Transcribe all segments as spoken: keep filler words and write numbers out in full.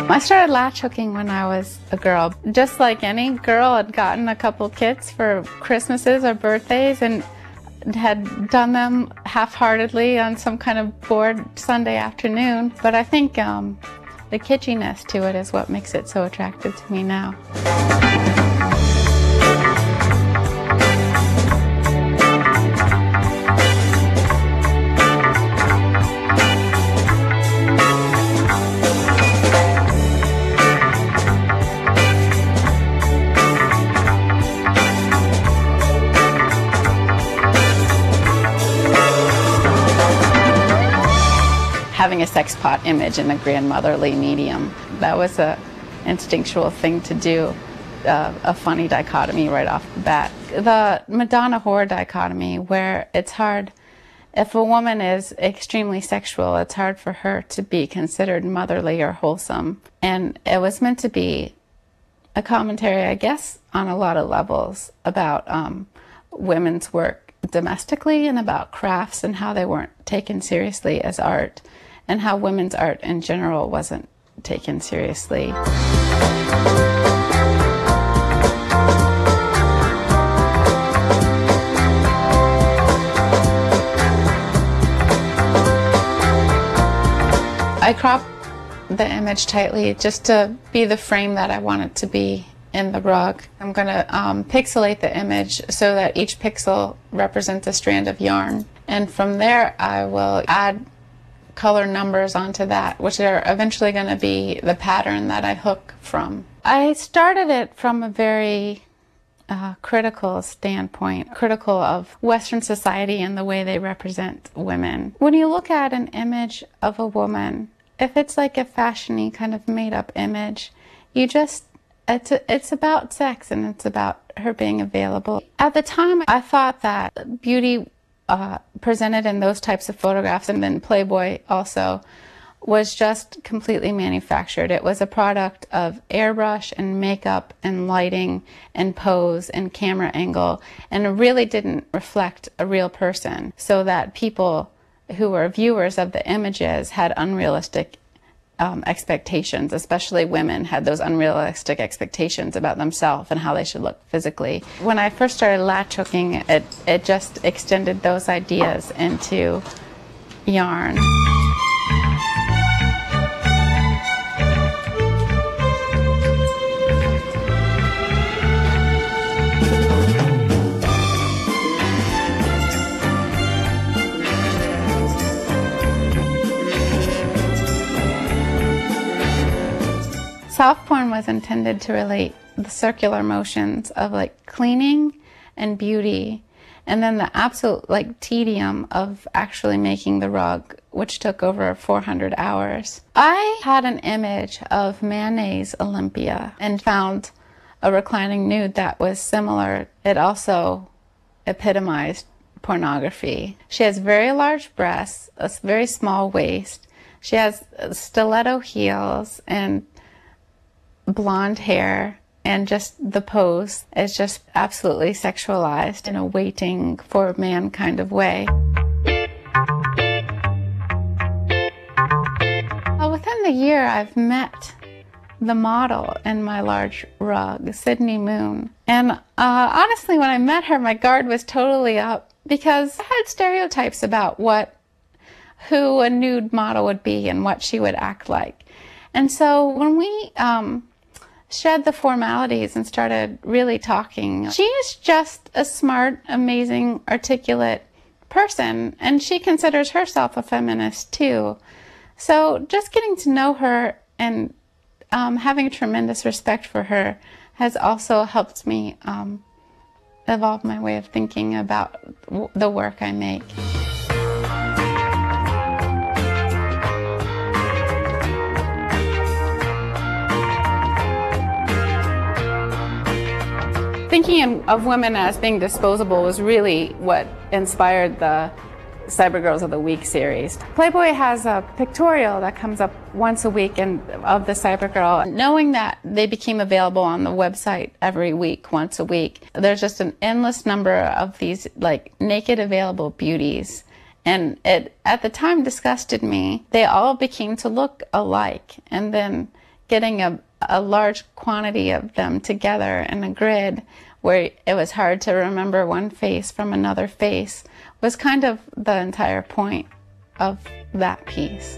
I started latch hooking when I was a girl. Just like any girl, I'd gotten a couple kits for Christmases or birthdays and had done them half-heartedly on some kind of bored Sunday afternoon. But I think um, the kitschiness to it is what makes it so attractive to me now. Having a sex pot image in a grandmotherly medium, that was a instinctual thing to do, uh, a funny dichotomy right off the bat. The Madonna whore dichotomy, where it's hard, if a woman is extremely sexual, it's hard for her to be considered motherly or wholesome. And it was meant to be a commentary, I guess, on a lot of levels about um, women's work domestically and about crafts and how they weren't taken seriously as art, and how women's art in general wasn't taken seriously. I cropped the image tightly just to be the frame that I want it to be in the rug. I'm going to um, pixelate the image so that each pixel represents a strand of yarn. And from there I will add color numbers onto that, which are eventually going to be the pattern that I hook from. I started it from a very uh, critical standpoint, critical of Western society and the way they represent women. When you look at an image of a woman, if it's like a fashion-y kind of made-up image, you just, it's, a, it's about sex and it's about her being available. At the time, I thought that beauty Uh, presented in those types of photographs, and then Playboy also, was just completely manufactured. It was a product of airbrush and makeup and lighting and pose and camera angle, and it really didn't reflect a real person, so that people who were viewers of the images had unrealistic Um, expectations, especially women had those unrealistic expectations about themselves and how they should look physically. When I first started latch hooking, it, it just extended those ideas into yarn. Soft porn was intended to relate the circular motions of like cleaning and beauty, and then the absolute like tedium of actually making the rug, which took over four hundred hours. I had an image of mayonnaise Olympia and found a reclining nude that was similar. It also epitomized pornography. She has very large breasts, a very small waist. She has stiletto heels and blonde hair, and just the pose is just absolutely sexualized in a waiting for man kind of way. Well, within the year, I've met the model in my large rug, Sydney Moon. And uh, honestly, when I met her, my guard was totally up, because I had stereotypes about what, who a nude model would be and what she would act like. And so when we um, shed the formalities and started really talking, she is just a smart, amazing, articulate person, and she considers herself a feminist too. So just getting to know her and um, having a tremendous respect for her has also helped me um, evolve my way of thinking about w the work I make. Thinking of women as being disposable was really what inspired the Cyber Girls of the Week series. Playboy has a pictorial that comes up once a week and of the Cyber Girl. Knowing that they became available on the website every week, once a week, there's just an endless number of these like naked available beauties. And it, at the time, disgusted me. They all became to look alike. And then getting a, a large quantity of them together in a grid where it was hard to remember one face from another face was kind of the entire point of that piece.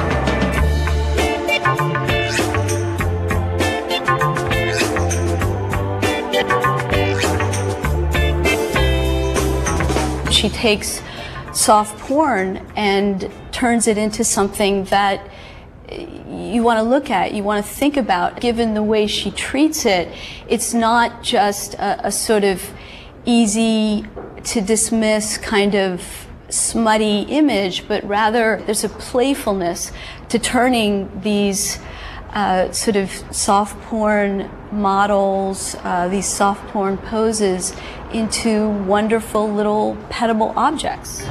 She takes soft porn and turns it into something that you want to look at, you want to think about. Given the way she treats it, it's not just a, a sort of easy to dismiss kind of smutty image, but rather there's a playfulness to turning these uh, sort of soft porn models, uh, these soft porn poses into wonderful little petable objects.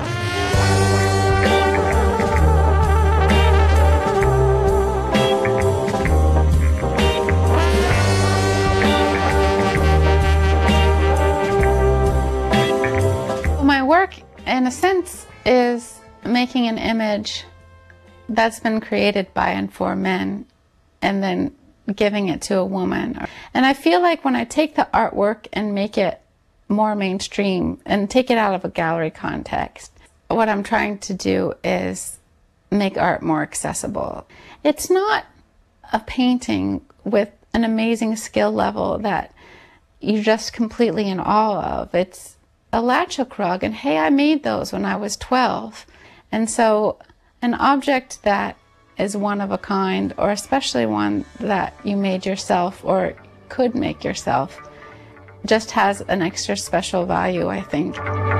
My work, in a sense, is making an image that's been created by and for men and then giving it to a woman. And I feel like when I take the artwork and make it more mainstream and take it out of a gallery context, what I'm trying to do is make art more accessible. It's not a painting with an amazing skill level that you're just completely in awe of. It's a Latchuk rug, and hey, I made those when I was twelve. And so an object that is one of a kind, or especially one that you made yourself or could make yourself, just has an extra special value, I think.